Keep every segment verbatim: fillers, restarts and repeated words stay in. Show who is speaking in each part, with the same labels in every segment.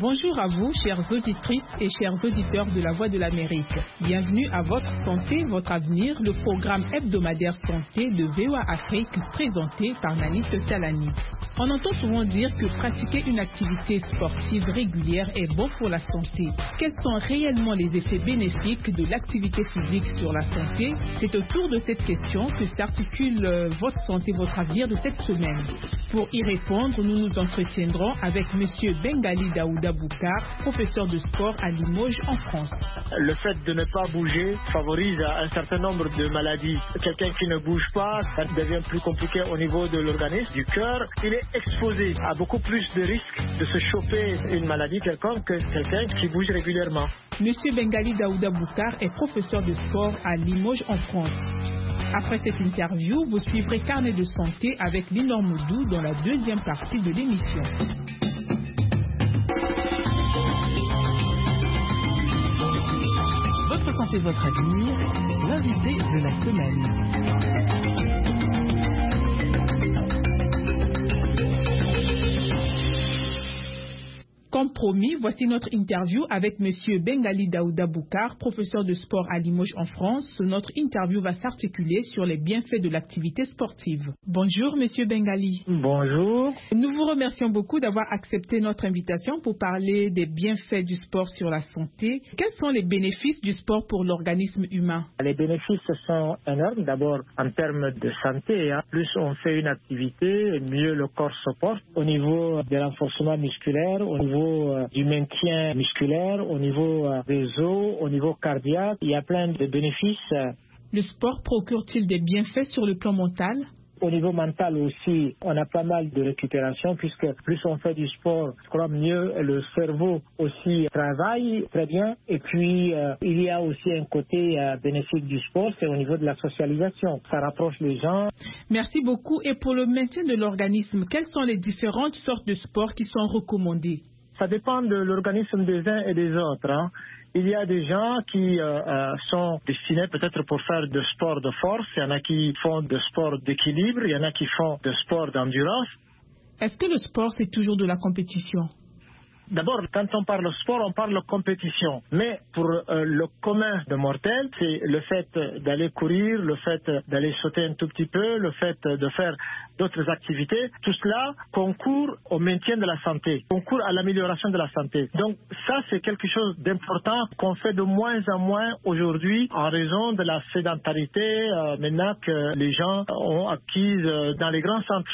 Speaker 1: Bonjour à vous, chères auditrices et chers auditeurs de la Voix de l'Amérique. Bienvenue à Votre Santé, Votre Avenir, le programme hebdomadaire santé de V O A Afrique présenté par Nanis Talani. On entend souvent dire que pratiquer une activité sportive régulière est bon pour la santé. Quels sont réellement les effets bénéfiques de l'activité physique sur la santé? C'est autour de cette question que s'articule euh, Votre Santé, Votre Avenir de cette semaine. Pour y répondre, nous nous entretiendrons avec M. Bengali Daouda Boukar, professeur de sport à Limoges en France.
Speaker 2: Le fait de ne pas bouger favorise un certain nombre de maladies. Quelqu'un qui ne bouge pas, ça devient plus compliqué au niveau de l'organisme, du cœur. Il est exposé à beaucoup plus de risques de se choper une maladie quelconque que quelqu'un qui bouge régulièrement.
Speaker 1: M. Bengali Daouda Boukar est professeur de sport à Limoges en France. Après cette interview, vous suivrez Carnet de santé avec Linor Moudou dans la deuxième partie de l'émission. Votre santé, votre avenir, l'invité de la semaine. Comme promis, voici notre interview avec M. Bengali Daouda Boukar, professeur de sport à Limoges en France. Notre interview va s'articuler sur les bienfaits de l'activité sportive. Bonjour M. Bengali.
Speaker 2: Bonjour.
Speaker 1: Nous vous remercions beaucoup d'avoir accepté notre invitation pour parler des bienfaits du sport sur la santé. Quels sont les bénéfices du sport pour l'organisme humain?
Speaker 2: Les bénéfices sont énormes. D'abord, en termes de santé, hein. Plus on fait une activité, mieux le corps se porte. Au niveau de renforcement musculaire, au niveau du maintien musculaire, au niveau des os, au niveau cardiaque, il y a plein de bénéfices.
Speaker 1: Le sport procure-t-il des bienfaits sur le plan mental?
Speaker 2: Au niveau mental aussi, on a pas mal de récupération puisque plus on fait du sport, je crois mieux le cerveau aussi travaille très bien. Et puis, euh, il y a aussi un côté euh, bénéfique du sport, c'est au niveau de la socialisation. Ça rapproche les gens.
Speaker 1: Merci beaucoup. Et pour le maintien de l'organisme, quelles sont les différentes sortes de sports qui sont recommandées?
Speaker 2: Ça dépend de l'organisme des uns et des autres. Hein. Il y a des gens qui euh, euh, sont destinés peut-être pour faire de sport de force. Il y en a qui font de sport d'équilibre. Il y en a qui font de sport d'endurance.
Speaker 1: Est-ce que le sport, c'est toujours de la compétition?
Speaker 2: D'abord, quand on parle sport, on parle compétition. Mais pour euh, le commun de mortels, c'est le fait d'aller courir, le fait d'aller sauter un tout petit peu, le fait de faire d'autres activités. Tout cela concourt au maintien de la santé, concourt à l'amélioration de la santé. Donc ça, c'est quelque chose d'important qu'on fait de moins en moins aujourd'hui en raison de la sédentarité euh, maintenant que les gens ont acquise euh, dans les grands centres.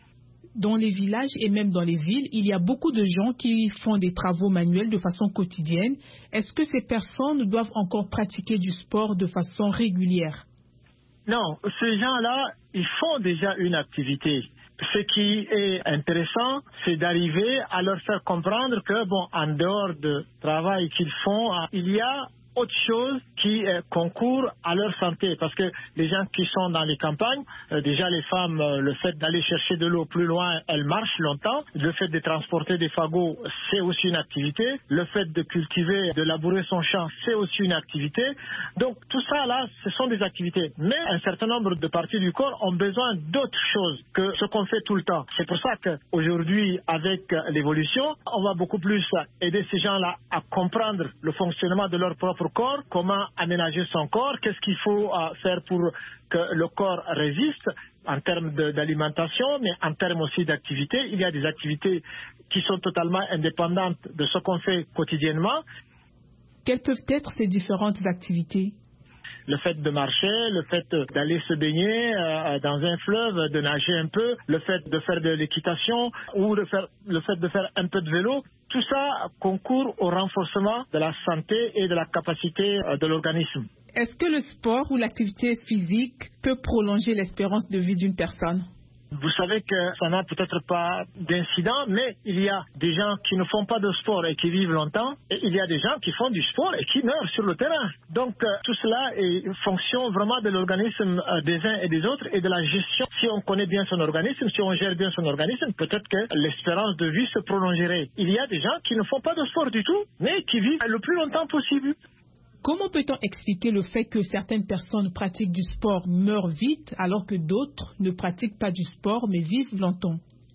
Speaker 1: Dans les villages et même dans les villes, il y a beaucoup de gens qui font des travaux manuels de façon quotidienne. Est-ce que ces personnes doivent encore pratiquer du sport de façon régulière?
Speaker 2: Non, ces gens-là, ils font déjà une activité. Ce qui est intéressant, c'est d'arriver à leur faire comprendre que, bon, en dehors du travail qu'ils font, il y a autre chose qui euh, concourt à leur santé. Parce que les gens qui sont dans les campagnes, euh, déjà les femmes, euh, le fait d'aller chercher de l'eau plus loin, elles marchent longtemps. Le fait de transporter des fagots, c'est aussi une activité. Le fait de cultiver, de labourer son champ, c'est aussi une activité. Donc tout ça là, ce sont des activités. Mais un certain nombre de parties du corps ont besoin d'autres choses que ce qu'on fait tout le temps. C'est pour ça qu'aujourd'hui, avec l'évolution, on va beaucoup plus aider ces gens-là à comprendre le fonctionnement de leur propre corps, comment aménager son corps, qu'est-ce qu'il faut euh, faire pour que le corps résiste en termes de, d'alimentation, mais en termes aussi d'activité. Il y a des activités qui sont totalement indépendantes de ce qu'on fait quotidiennement.
Speaker 1: Quelles peuvent être ces différentes activités?
Speaker 2: Le fait de marcher, le fait d'aller se baigner euh, dans un fleuve, de nager un peu, le fait de faire de l'équitation ou de faire, le fait de faire un peu de vélo, tout ça concourt au renforcement de la santé et de la capacité euh, de l'organisme.
Speaker 1: Est-ce que le sport ou l'activité physique peut prolonger l'espérance de vie d'une personne?
Speaker 2: Vous savez que ça n'a peut-être pas d'incident, mais il y a des gens qui ne font pas de sport et qui vivent longtemps, et il y a des gens qui font du sport et qui meurent sur le terrain. Donc euh, tout cela est une fonction vraiment de l'organisme euh, des uns et des autres et de la gestion. Si on connaît bien son organisme, si on gère bien son organisme, peut-être que l'espérance de vie se prolongerait. Il y a des gens qui ne font pas de sport du tout, mais qui vivent le plus longtemps possible.
Speaker 1: Comment peut-on expliquer le fait que certaines personnes pratiquent du sport meurent vite alors que d'autres ne pratiquent pas du sport mais vivent longtemps?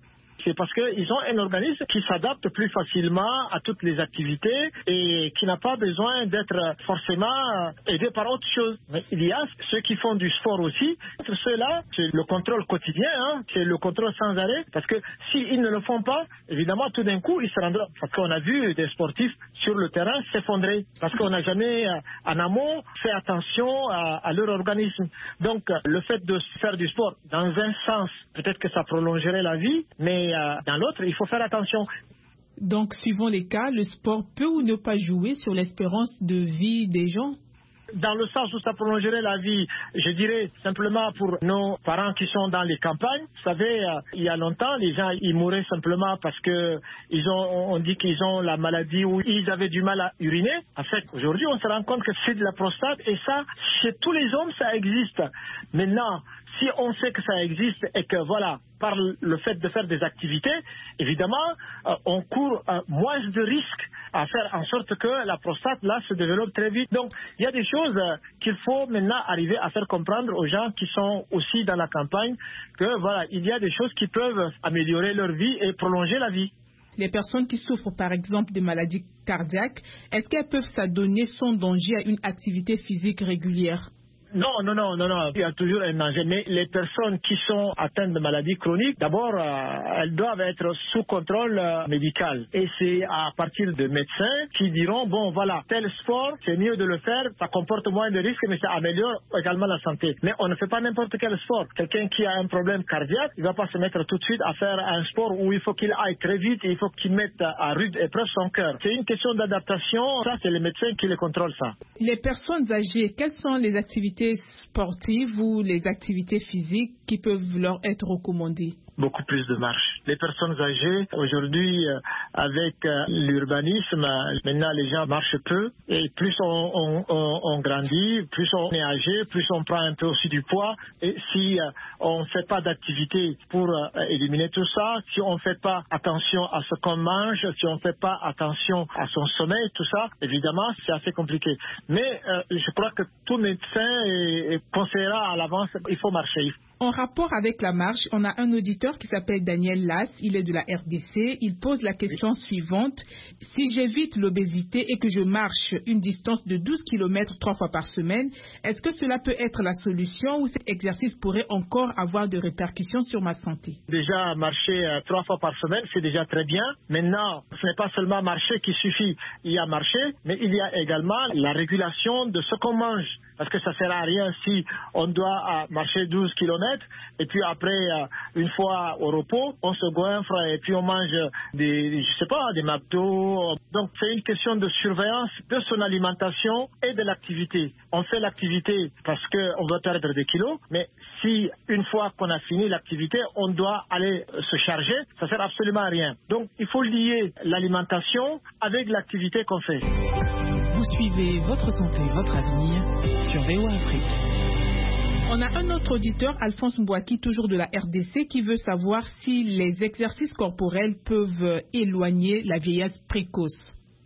Speaker 2: C'est parce qu'ils ont un organisme qui s'adapte plus facilement à toutes les activités et qui n'a pas besoin d'être forcément aidé par autre chose. Mais il y a ceux qui font du sport aussi. Ceux-là, c'est le contrôle quotidien, hein, c'est le contrôle sans arrêt. Parce que s'ils ne le font pas, évidemment, tout d'un coup, ils se rendront. Parce qu'on a vu des sportifs sur le terrain s'effondrer. Parce qu'on n'a jamais, en amont, fait attention à, à leur organisme. Donc, le fait de faire du sport, dans un sens, peut-être que ça prolongerait la vie, mais euh, dans l'autre, il faut faire attention.
Speaker 1: Donc, suivant les cas, le sport peut ou ne pas jouer sur l'espérance de vie des gens?
Speaker 2: Dans le sens où ça prolongerait la vie, je dirais simplement pour nos parents qui sont dans les campagnes. Vous savez, euh, il y a longtemps, les gens ils mouraient simplement parce que ils ont, on dit qu'ils ont la maladie ou ils avaient du mal à uriner. En fait, aujourd'hui, on se rend compte que c'est de la prostate et ça, chez tous les hommes, ça existe. Maintenant, si on sait que ça existe et que voilà, par le fait de faire des activités, évidemment, euh, on court euh, moins de risques à faire en sorte que la prostate là se développe très vite. Donc, il y a des choses euh, qu'il faut maintenant arriver à faire comprendre aux gens qui sont aussi dans la campagne que voilà, il y a des choses qui peuvent améliorer leur vie et prolonger la vie.
Speaker 1: Les personnes qui souffrent par exemple de maladies cardiaques, est-ce qu'elles peuvent s'adonner sans danger à une activité physique régulière?
Speaker 2: Non, non, non, non, non, il y a toujours un danger. Mais les personnes qui sont atteintes de maladies chroniques, d'abord, euh, elles doivent être sous contrôle euh, médical. Et c'est à partir de médecins qui diront, bon, voilà, tel sport, c'est mieux de le faire, ça comporte moins de risques, mais ça améliore également la santé. Mais on ne fait pas n'importe quel sport. Quelqu'un qui a un problème cardiaque, il ne va pas se mettre tout de suite à faire un sport où il faut qu'il aille très vite et il faut qu'il mette à rude épreuve son cœur. C'est une question d'adaptation. Ça, c'est les médecins qui les contrôlent, ça.
Speaker 1: Les personnes âgées, quelles sont les activités sportives ou les activités physiques qui peuvent leur être recommandées?
Speaker 2: Beaucoup plus de marche. Les personnes âgées, aujourd'hui, euh, avec euh, l'urbanisme, euh, maintenant les gens marchent peu. Et plus on, on, on, on grandit, plus on est âgé, plus on prend un peu aussi du poids. Et si euh, on ne fait pas d'activité pour euh, éliminer tout ça, si on ne fait pas attention à ce qu'on mange, si on ne fait pas attention à son sommeil, tout ça, évidemment, c'est assez compliqué. Mais euh, je crois que tout médecin est, est conseillera à l'avance, il faut marcher.
Speaker 1: En rapport avec la marche, on a un auditeur qui s'appelle Daniel Lass, il est de la R D C. Il pose la question suivante. Si j'évite l'obésité et que je marche une distance de douze kilomètres trois fois par semaine, est-ce que cela peut être la solution ou cet exercice pourrait encore avoir des répercussions sur ma santé?
Speaker 2: Déjà, marcher euh, trois fois par semaine, c'est déjà très bien. Maintenant, ce n'est pas seulement marcher qui suffit. Il y a marcher, mais il y a également la régulation de ce qu'on mange. Parce que ça ne sert à rien si on doit euh, marcher douze kilomètres et puis après, euh, une fois au repos, on se goinfre et puis on mange des, je sais pas, des McDo. Donc c'est une question de surveillance de son alimentation et de l'activité. On fait l'activité parce qu'on veut perdre des kilos, mais si une fois qu'on a fini l'activité, on doit aller se charger, ça ne sert absolument à rien. Donc il faut lier l'alimentation avec l'activité qu'on fait.
Speaker 1: Vous suivez Votre Santé, Votre Avenir sur V O A Afrique. On a un autre auditeur, Alphonse Mbouaki, toujours de la R D C, qui veut savoir si les exercices corporels peuvent éloigner la vieillesse précoce.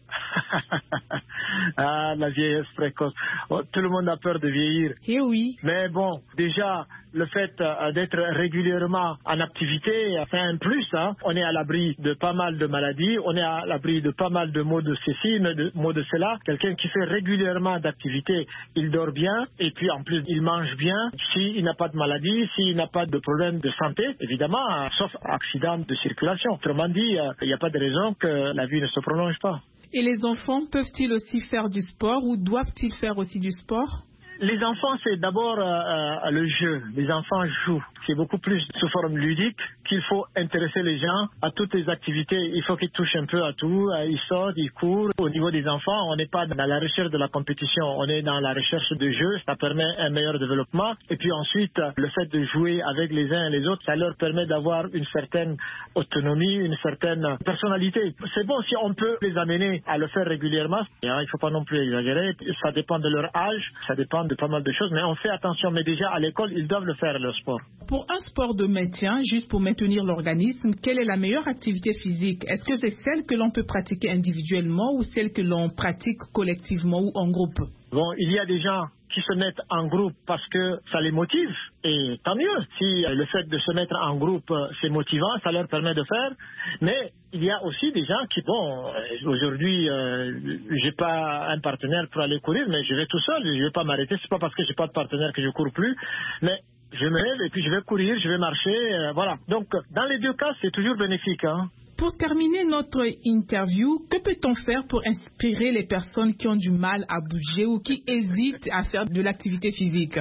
Speaker 2: Ah, la vieillesse précoce. Oh, tout le monde a peur de vieillir.
Speaker 1: Eh oui.
Speaker 2: Mais bon, déjà, le fait euh, d'être régulièrement en activité, c'est un plus. Hein. On est à l'abri de pas mal de maladies, on est à l'abri de pas mal de maux de ceci, de maux de cela. Quelqu'un qui fait régulièrement d'activité, il dort bien et puis en plus, il mange bien. S'il n'a pas de maladie, s'il n'a pas de problème de santé, évidemment, euh, sauf accident de circulation. Autrement dit, il euh, n'y a pas de raison que la vie ne se prolonge pas.
Speaker 1: Et les enfants peuvent-ils aussi faire du sport ou doivent-ils faire aussi du sport?
Speaker 2: Les enfants, c'est d'abord euh, le jeu. Les enfants jouent. C'est beaucoup plus sous forme ludique qu'il faut intéresser les gens à toutes les activités. Il faut qu'ils touchent un peu à tout. Ils sortent, ils courent. Au niveau des enfants, on n'est pas dans la recherche de la compétition. On est dans la recherche de jeu. Ça permet un meilleur développement. Et puis ensuite, le fait de jouer avec les uns et les autres, ça leur permet d'avoir une certaine autonomie, une certaine personnalité. C'est bon si on peut les amener à le faire régulièrement. Il ne faut pas non plus exagérer. Ça dépend de leur âge. Ça dépend de pas mal de choses, mais on fait attention. Mais déjà, à l'école, ils doivent le faire, le sport.
Speaker 1: Pour un sport de maintien, juste pour maintenir l'organisme, quelle est la meilleure activité physique? Est-ce que c'est celle que l'on peut pratiquer individuellement ou celle que l'on pratique collectivement ou en groupe?
Speaker 2: Bon, il y a des gens qui se mettent en groupe parce que ça les motive, et tant mieux. Si le fait de se mettre en groupe, c'est motivant, ça leur permet de faire. Mais il y a aussi des gens qui, bon, aujourd'hui, euh, j'ai pas un partenaire pour aller courir, mais je vais tout seul, je vais pas m'arrêter. C'est pas parce que j'ai pas de partenaire que je cours plus, mais je me lève et puis je vais courir, je vais marcher, euh, voilà. Donc, dans les deux cas, c'est toujours bénéfique, hein.
Speaker 1: Pour terminer notre interview, que peut-on faire pour inspirer les personnes qui ont du mal à bouger ou qui hésitent à faire de l'activité physique?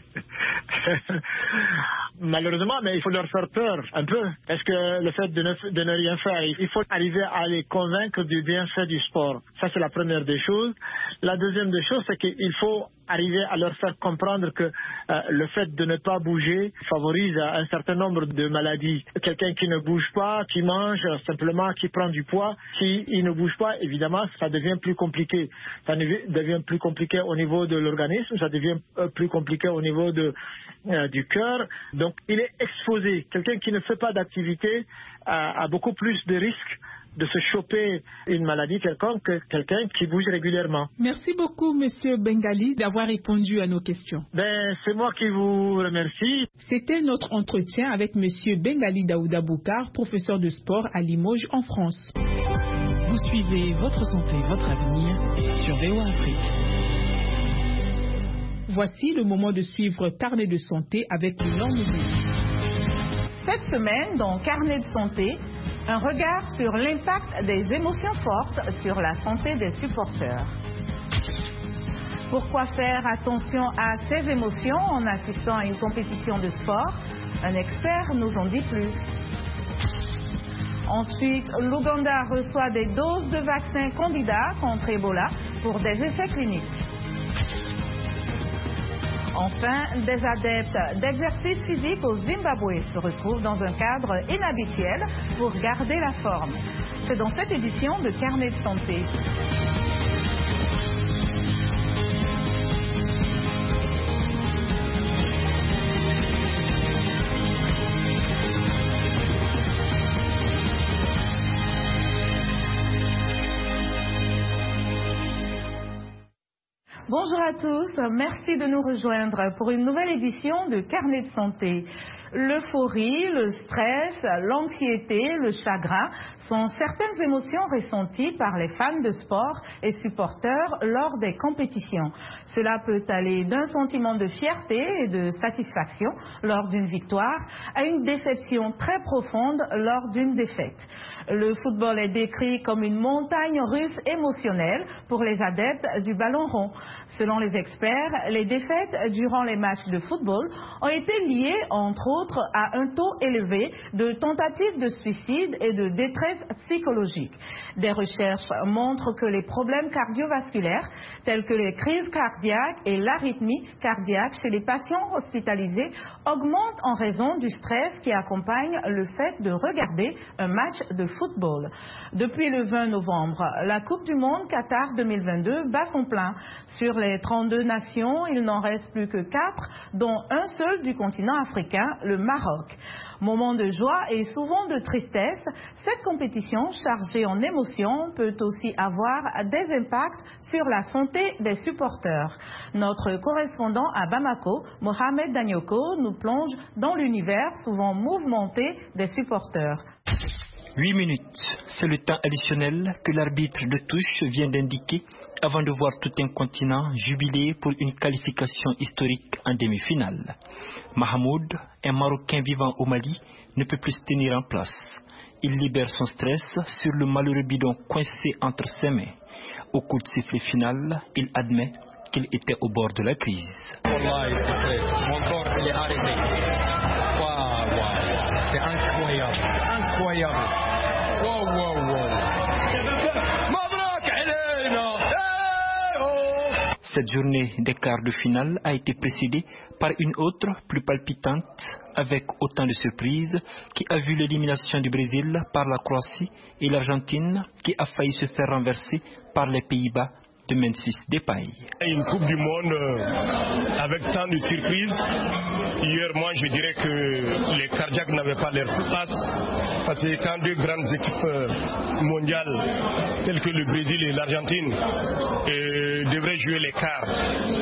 Speaker 2: Malheureusement, mais il faut leur faire peur un peu. Est-ce que le fait de ne, de ne rien faire, il faut arriver à les convaincre du bienfait du sport. Ça, c'est la première des choses. La deuxième des choses, c'est qu'il faut arriver à leur faire comprendre que euh, le fait de ne pas bouger favorise un certain nombre de maladies. Quelqu'un qui ne bouge pas, qui mange simplement, qui prend du poids, s'il ne bouge pas, évidemment, ça devient plus compliqué. Ça devient plus compliqué au niveau de l'organisme, ça devient plus compliqué au niveau de, euh, du cœur. Donc, il est exposé. Quelqu'un qui ne fait pas d'activité a, a beaucoup plus de risques de se choper une maladie quelconque que quelqu'un qui bouge régulièrement.
Speaker 1: Merci beaucoup, Monsieur Bengali, d'avoir répondu à nos questions.
Speaker 2: Ben, c'est moi qui vous remercie.
Speaker 1: C'était notre entretien avec Monsieur Bengali Daouda Boukar, professeur de sport à Limoges, en France.
Speaker 3: Vous suivez Votre Santé, Votre Avenir sur V O A Afrique.
Speaker 1: Voici le moment de suivre Carnet de santé avec Milan Moudou.
Speaker 4: Cette semaine, dans Carnet de santé, un regard sur l'impact des émotions fortes sur la santé des supporters. Pourquoi faire attention à ces émotions en assistant à une compétition de sport? Un expert nous en dit plus. Ensuite, l'Ouganda reçoit des doses de vaccins candidats contre Ebola pour des essais cliniques. Enfin, des adeptes d'exercice physique au Zimbabwe se retrouvent dans un cadre inhabituel pour garder la forme. C'est dans cette édition de Carnet de santé. Bonjour à tous, merci de nous rejoindre pour une nouvelle édition de Carnet de santé. L'euphorie, le stress, l'anxiété, le chagrin sont certaines émotions ressenties par les fans de sport et supporters lors des compétitions. Cela peut aller d'un sentiment de fierté et de satisfaction lors d'une victoire à une déception très profonde lors d'une défaite. Le football est décrit comme une montagne russe émotionnelle pour les adeptes du ballon rond. Selon les experts, les défaites durant les matchs de football ont été liées, entre autres, à un taux élevé de tentatives de suicide et de détresse psychologique. Des recherches montrent que les problèmes cardiovasculaires, tels que les crises cardiaques et l'arythmie cardiaque chez les patients hospitalisés, augmentent en raison du stress qui accompagne le fait de regarder un match de football. Depuis le vingt novembre, la Coupe du Monde Qatar deux mille vingt-deux bat son plein. Sur les trente-deux nations, il n'en reste plus que quatre, dont un seul du continent africain, le Maroc. Moment de joie et souvent de tristesse, cette compétition chargée en émotions peut aussi avoir des impacts sur la santé des supporters. Notre correspondant à Bamako, Mohamed Danyoko, nous plonge dans l'univers souvent mouvementé des supporters.
Speaker 5: Huit minutes, c'est le temps additionnel que l'arbitre de touche vient d'indiquer avant de voir tout un continent jubiler pour une qualification historique en demi-finale. Mahmoud, un Marocain vivant au Mali, ne peut plus se tenir en place. Il libère son stress sur le malheureux bidon coincé entre ses mains. Au coup de sifflet final, il admet qu'il était au bord de la crise.
Speaker 6: Mon corps, il est arrêté. Waouh, waouh, c'est incroyable, incroyable. Wow, wow, wow.
Speaker 5: Cette journée des quarts de finale a été précédée par une autre, plus palpitante, avec autant de surprises, qui a vu l'élimination du Brésil par la Croatie et l'Argentine, qui a failli se faire renverser par les Pays-Bas de Memphis Depay.
Speaker 7: Une Coupe du Monde euh, avec tant de surprises. Hier, moi, je dirais que les cardiaques n'avaient pas leur place parce que quand deux grandes équipes euh, mondiales telles que le Brésil et l'Argentine euh, devraient jouer les quarts et le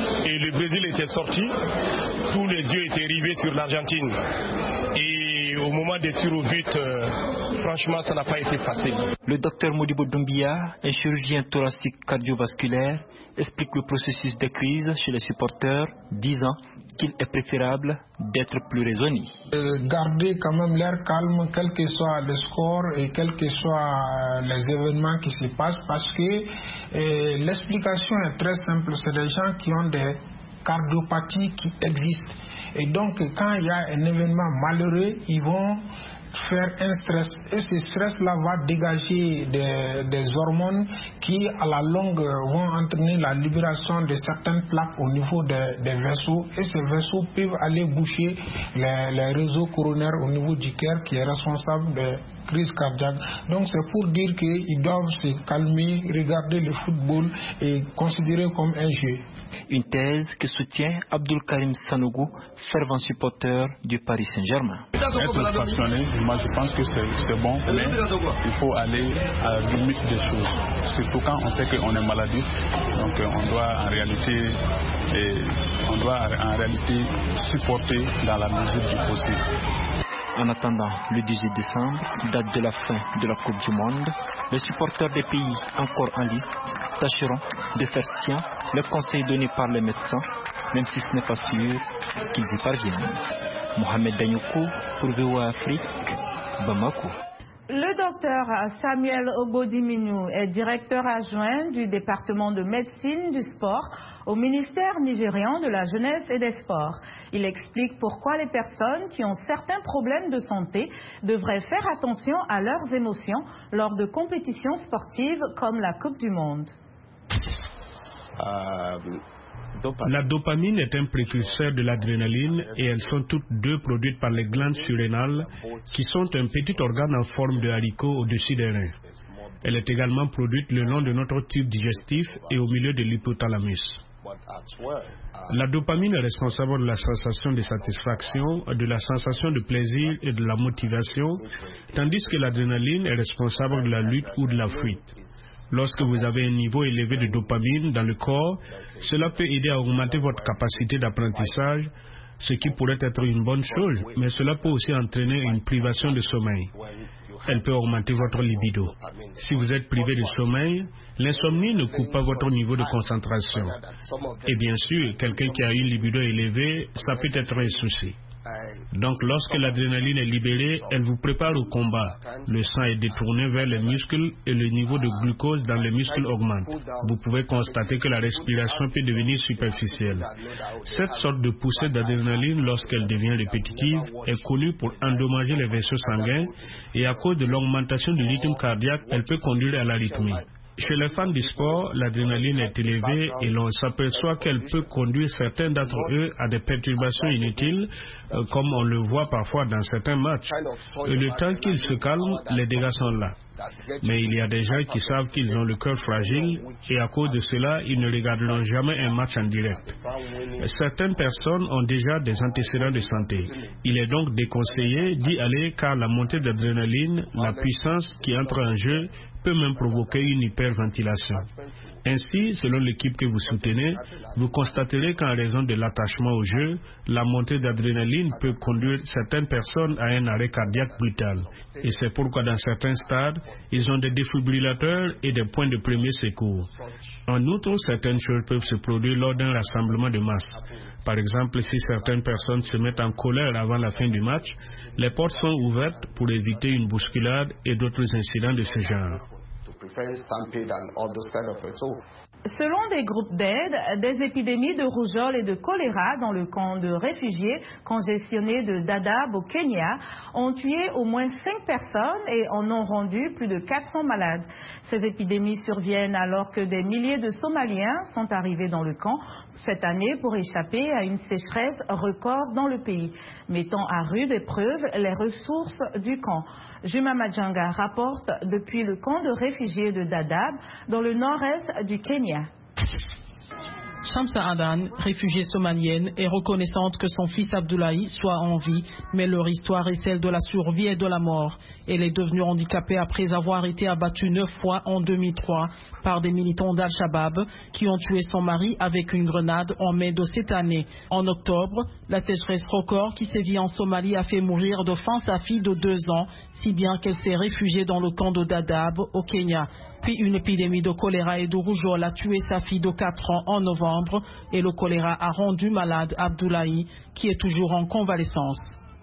Speaker 7: le Brésil était sorti, tous les yeux étaient rivés sur l'Argentine. Et au moment des tirs au but, euh, franchement, ça n'a pas été facile.
Speaker 5: Le docteur Modibo Doumbia, un chirurgien thoracique cardiovasculaire, explique le processus de crise chez les supporters, disant qu'il est préférable d'être plus raisonné.
Speaker 8: Euh, garder quand même l'air calme, quel que soit le score et quels que soient les événements qui se passent, parce que euh, l'explication est très simple. C'est des gens qui ont des cardiopathies qui existent. Et donc, quand il y a un événement malheureux, ils vont faire un stress. Et ce stress-là va dégager des, des hormones qui, à la longue, vont entraîner la libération de certaines plaques au niveau des, des vaisseaux. Et ces vaisseaux peuvent aller boucher les, les réseaux coronaires au niveau du cœur qui est responsable des crises cardiaques. Donc, c'est pour dire qu'ils doivent se calmer, regarder le football et considérer comme un jeu.
Speaker 5: Une thèse que soutient Abdul Karim Sanogo, fervent supporter du Paris Saint-Germain.
Speaker 9: Être passionné, moi je pense que c'est bon, mais il faut aller à la limite des choses. Surtout quand on sait qu'on est maladif, donc on doit en réalité, et on doit en réalité supporter dans la mesure du possible.
Speaker 5: En attendant le dix-huit décembre, date de la fin de la Coupe du Monde, les supporters des pays encore en liste tâcheront de faire sien les conseils donnés par les médecins, même si ce n'est pas sûr qu'ils y parviennent. Mohamed Danyoko pour V O A Afrique, Bamako.
Speaker 4: Le docteur Samuel Ogbodiminou est directeur adjoint du département de médecine du sport au ministère nigérian de la jeunesse et des sports. Il explique pourquoi les personnes qui ont certains problèmes de santé devraient faire attention à leurs émotions lors de compétitions sportives comme la Coupe du Monde.
Speaker 10: Euh... La dopamine est un précurseur de l'adrénaline et elles sont toutes deux produites par les glandes surrénales qui sont un petit organe en forme de haricot au-dessus des reins. Elle est également produite le long de notre tube digestif et au milieu de l'hypothalamus. La dopamine est responsable de la sensation de satisfaction, de la sensation de plaisir et de la motivation, tandis que l'adrénaline est responsable de la lutte ou de la fuite. Lorsque vous avez un niveau élevé de dopamine dans le corps, cela peut aider à augmenter votre capacité d'apprentissage, ce qui pourrait être une bonne chose, mais cela peut aussi entraîner une privation de sommeil. Elle peut augmenter votre libido. Si vous êtes privé de sommeil, l'insomnie ne coupe pas votre niveau de concentration. Et bien sûr, quelqu'un qui a une libido élevée, ça peut être un souci. Donc lorsque l'adrénaline est libérée, elle vous prépare au combat. Le sang est détourné vers les muscles et le niveau de glucose dans les muscles augmente. Vous pouvez constater que la respiration peut devenir superficielle. Cette sorte de poussée d'adrénaline, lorsqu'elle devient répétitive, est connue pour endommager les vaisseaux sanguins et à cause de l'augmentation du rythme cardiaque, elle peut conduire à l'arythmie. Chez les fans du sport, l'adrénaline est élevée et l'on s'aperçoit qu'elle peut conduire certains d'entre eux à des perturbations inutiles, euh, comme on le voit parfois dans certains matchs. Et le temps qu'ils se calment, les dégâts sont là. Mais il y a des gens qui savent qu'ils ont le cœur fragile et à cause de cela, ils ne regarderont jamais un match en direct. Certaines personnes ont déjà des antécédents de santé. Il est donc déconseillé d'y aller car la montée d'adrénaline, la puissance qui entre en jeu, peut même provoquer une hyperventilation. Ainsi, selon l'équipe que vous soutenez, vous constaterez qu'en raison de l'attachement au jeu, la montée d'adrénaline peut conduire certaines personnes à un arrêt cardiaque brutal. Et c'est pourquoi dans certains stades, ils ont des défibrillateurs et des points de premier secours. En outre, certaines choses peuvent se produire lors d'un rassemblement de masse. Par exemple, si certaines personnes se mettent en colère avant la fin du match, les portes sont ouvertes pour éviter une bousculade et d'autres incidents de ce genre.
Speaker 4: Selon des groupes d'aide, des épidémies de rougeole et de choléra dans le camp de réfugiés congestionné de Dadaab au Kenya ont tué au moins cinq personnes et en ont rendu plus de quatre cents malades. Ces épidémies surviennent alors que des milliers de Somaliens sont arrivés dans le camp cette année pour échapper à une sécheresse record dans le pays, mettant à rude épreuve les ressources du camp. Juma Majanga rapporte depuis le camp de réfugiés de Dadaab dans le nord-est du Kenya.
Speaker 3: Shamsa Adan, réfugiée somalienne, est reconnaissante que son fils Abdoulaye soit en vie, mais leur histoire est celle de la survie et de la mort. Elle est devenue handicapée après avoir été abattue neuf fois en deux mille trois par des militants d'Al-Shabaab qui ont tué son mari avec une grenade en mai de cette année. En octobre, la sécheresse record qui sévit en Somalie a fait mourir de faim sa fille de deux ans, si bien qu'elle s'est réfugiée dans le camp de Dadaab au Kenya. Puis une épidémie de choléra et de rougeole a tué sa fille de quatre ans en novembre et le choléra a rendu malade Abdoulaye qui est toujours en convalescence.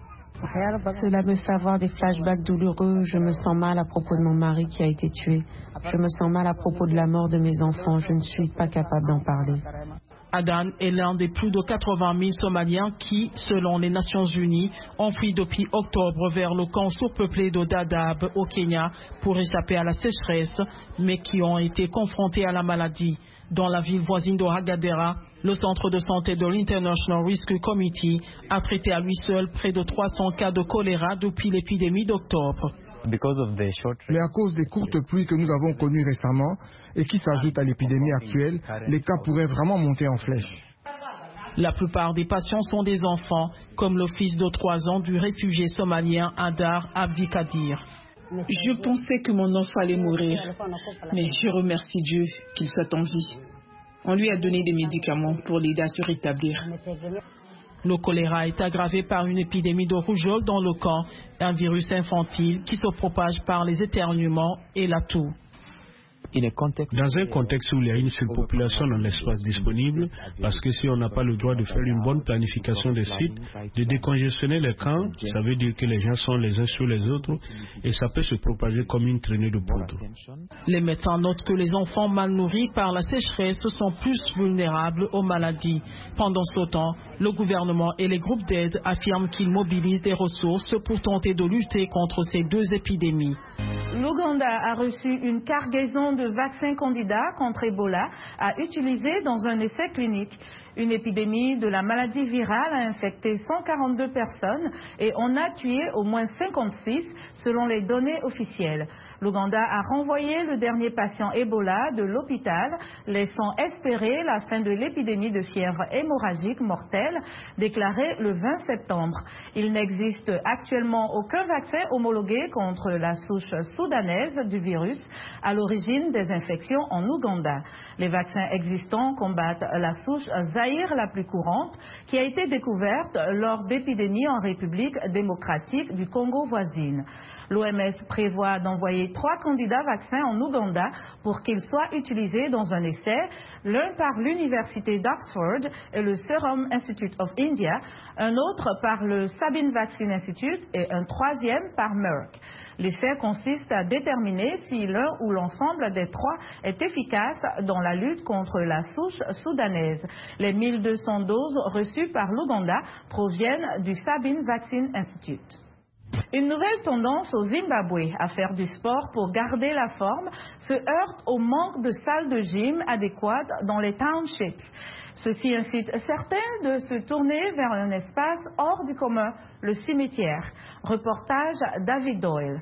Speaker 11: Cela me fait avoir des flashbacks douloureux. Je me sens mal à propos de mon mari qui a été tué. Je me sens mal à propos de la mort de mes enfants. Je ne suis pas capable d'en parler.
Speaker 3: Adan est l'un des plus de quatre-vingt mille Somaliens qui, selon les Nations Unies, ont fui depuis octobre vers le camp surpeuplé de Dadaab au Kenya pour échapper à la sécheresse, mais qui ont été confrontés à la maladie. Dans la ville voisine de Hagadera, le centre de santé de l'International Rescue Committee a traité à lui seul près de trois cents cas de choléra depuis l'épidémie d'octobre.
Speaker 12: Mais à cause des courtes pluies que nous avons connues récemment et qui s'ajoutent à l'épidémie actuelle, les cas pourraient vraiment monter en flèche.
Speaker 3: La plupart des patients sont des enfants, comme le fils de trois ans du réfugié somalien Adar Abdikadir.
Speaker 1: Je pensais que mon enfant allait mourir, mais je remercie Dieu qu'il soit en vie. On lui a donné des médicaments pour l'aider à se rétablir.
Speaker 3: Le choléra est aggravé par une épidémie de rougeole dans le camp, un virus infantile qui se propage par les éternuements et la toux.
Speaker 10: Dans un contexte où il y a une surpopulation dans l'espace disponible, parce que si on n'a pas le droit de faire une bonne planification des sites, de décongestionner les camps, ça veut dire que les gens sont les uns sur les autres et ça peut se propager comme une traînée de poudre.
Speaker 3: Les médecins notent que les enfants mal nourris par la sécheresse sont plus vulnérables aux maladies. Pendant ce temps, le gouvernement et les groupes d'aide affirment qu'ils mobilisent des ressources pour tenter de lutter contre ces deux épidémies.
Speaker 4: L'Ouganda a reçu une cargaison de vaccins candidats contre Ebola à utiliser dans un essai clinique. Une épidémie de la maladie virale a infecté cent quarante-deux personnes et on a tué au moins cinquante-six selon les données officielles. L'Ouganda a renvoyé le dernier patient Ebola de l'hôpital, laissant espérer la fin de l'épidémie de fièvre hémorragique mortelle déclarée le vingt septembre. Il n'existe actuellement aucun vaccin homologué contre la souche soudanaise du virus à l'origine des infections en Ouganda. Les vaccins existants combattent la souche Zaïre la plus courante, qui a été découverte lors d'épidémies en République démocratique du Congo voisine. L'O M S prévoit d'envoyer trois candidats vaccins en Ouganda pour qu'ils soient utilisés dans un essai, l'un par l'Université d'Oxford et le Serum Institute of India, un autre par le Sabin Vaccine Institute et un troisième par Merck. L'essai consiste à déterminer si l'un ou l'ensemble des trois est efficace dans la lutte contre la souche soudanaise. Les mille deux cents doses reçues par l'Ouganda proviennent du Sabin Vaccine Institute. Une nouvelle tendance au Zimbabwe à faire du sport pour garder la forme se heurte au manque de salles de gym adéquates dans les townships. Ceci incite certains de se tourner vers un espace hors du commun, le cimetière. Reportage David Doyle.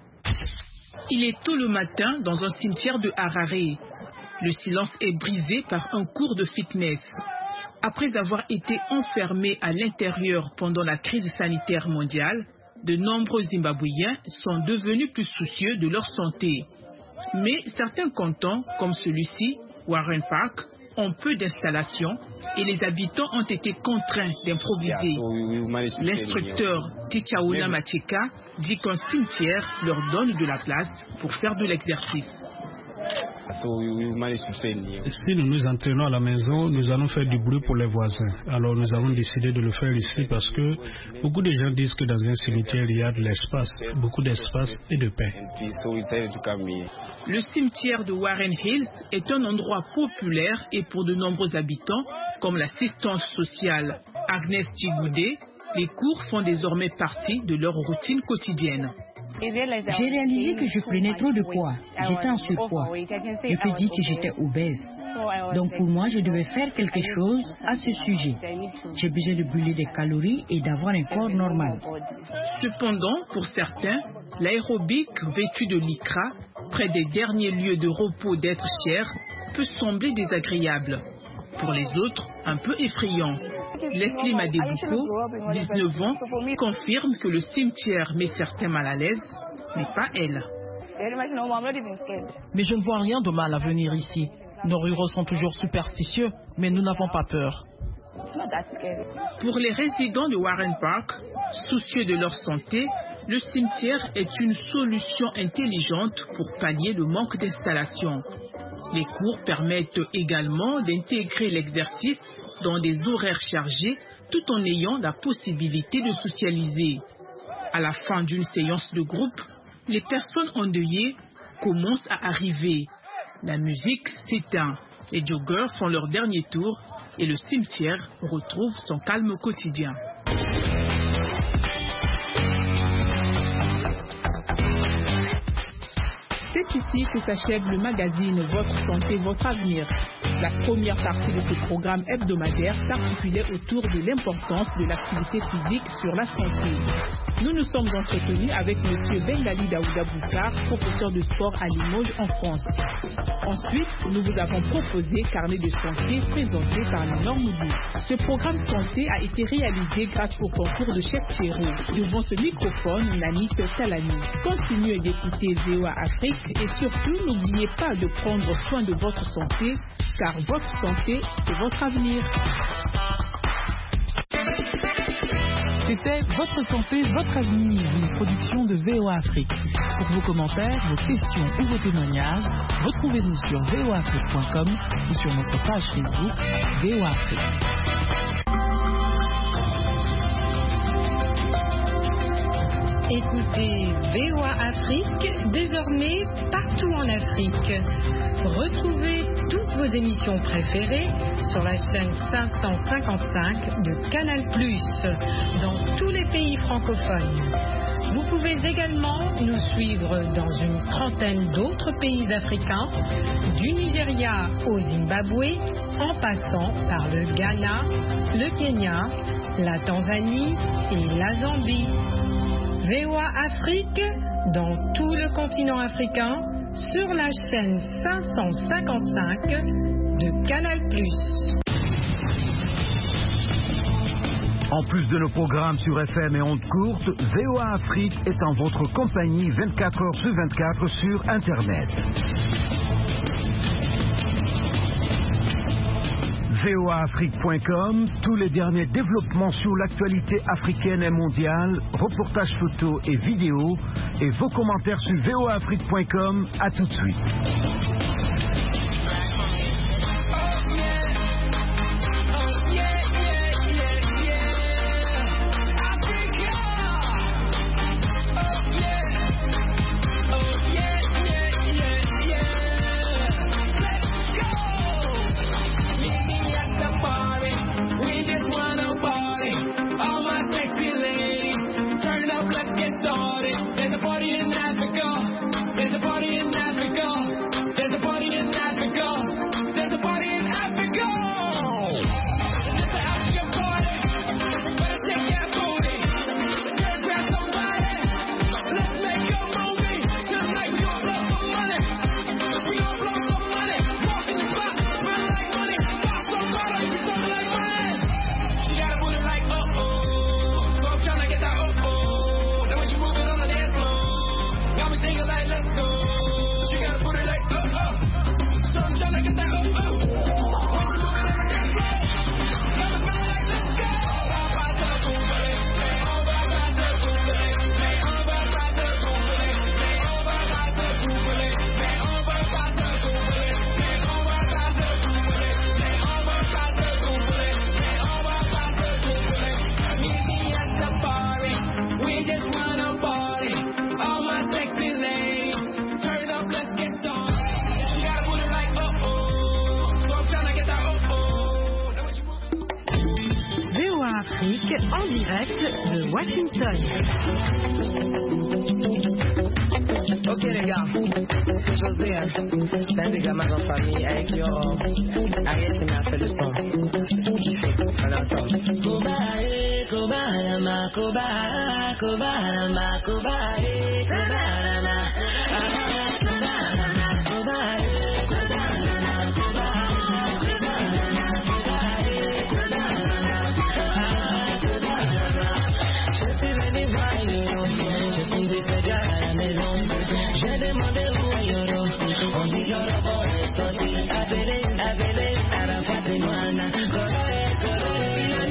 Speaker 1: Il est tôt le matin dans un cimetière de Harare. Le silence est brisé par un cours de fitness. Après avoir été enfermés à l'intérieur pendant la crise sanitaire mondiale, de nombreux Zimbabwéens sont devenus plus soucieux de leur santé. Mais certains cantons, comme celui-ci, Warren Park, ont peu d'installations et les habitants ont été contraints d'improviser. L'instructeur Tichaouna Macheka dit qu'un cimetière leur donne de la place pour faire de l'exercice.
Speaker 10: Si nous nous entraînons à la maison, nous allons faire du bruit pour les voisins. Alors nous avons décidé de le faire ici parce que beaucoup de gens disent que dans un cimetière, il y a de l'espace, beaucoup d'espace et de paix.
Speaker 1: Le cimetière de Warren Hills est un endroit populaire et pour de nombreux habitants, comme l'assistance sociale Agnès Chigoudé, les cours font désormais partie de leur routine quotidienne.
Speaker 13: J'ai réalisé que je prenais trop de poids. J'étais en surpoids. Je peux dire que j'étais obèse. Donc pour moi, je devais faire quelque chose à ce sujet. J'ai besoin de brûler des calories et d'avoir un corps normal.
Speaker 1: Cependant, pour certains, l'aérobic vêtu de lycra, près des derniers lieux de repos d'être cher, peut sembler désagréable. Pour les autres, un peu effrayant. Leslie Madebouko, dix-neuf ans, confirme que le cimetière met certains mal à l'aise, mais pas elle.
Speaker 3: Mais je ne vois rien de mal à venir ici. Nos ruraux sont toujours superstitieux, mais nous n'avons pas peur.
Speaker 1: Pour les résidents de Warren Park, soucieux de leur santé, le cimetière est une solution intelligente pour pallier le manque d'installation. Les cours permettent également d'intégrer l'exercice dans des horaires chargés tout en ayant la possibilité de socialiser. À la fin d'une séance de groupe, les personnes endeuillées commencent à arriver. La musique s'éteint, les joggeurs font leur dernier tour et le cimetière retrouve son calme quotidien. C'est ici que s'achève le magazine Votre Santé, Votre Avenir. La première partie de ce programme hebdomadaire s'articulait autour de l'importance de l'activité physique sur la santé. Nous nous sommes entretenus avec M. Bengali Daouda Boukar, professeur de sport à Limoges en France. Ensuite, nous vous avons proposé Carnet de santé présenté par Lénore Moudou. Ce programme santé a été réalisé grâce au concours de Chef Chéreau. Devant ce microphone, Nanit Talani. Continuez d'écouter V O A Afrique et surtout n'oubliez pas de prendre soin de votre santé, car votre santé, c'est votre avenir.
Speaker 14: C'était Votre santé, votre avenir, une production de V O A Afrique. Pour vos commentaires, vos questions ou vos témoignages, retrouvez-nous sur v o afrique point com ou sur notre page Facebook V O A Afrique.
Speaker 15: Écoutez V O A Afrique désormais partout en Afrique. Retrouvez toutes vos émissions préférées sur la chaîne cinq cent cinquante-cinq de Canal plus, dans tous les pays francophones. Vous pouvez également nous suivre dans une trentaine d'autres pays africains, du Nigeria au Zimbabwe, en passant par le Ghana, le Kenya, la Tanzanie et la Zambie. V O A Afrique dans tout le continent africain sur la chaîne cinq cent cinquante-cinq de Canal plus.
Speaker 16: En plus de nos programmes sur F M et ondes courtes, V O A Afrique est en votre compagnie vingt-quatre heures sur vingt-quatre sur Internet. V O A Afrique point com, tous les derniers développements sur l'actualité africaine et mondiale, reportages photos et vidéos, et vos commentaires sur V O A Afrique point com. À tout de suite.
Speaker 15: En direct de Washington.
Speaker 17: Ok les gars, c'est José, hein. C'est un des gamins en famille avec yo, Ariel qui m'a fait le son. On est ensemble. Kobae, kobalama, koba, kobalama, kobae, kobalama.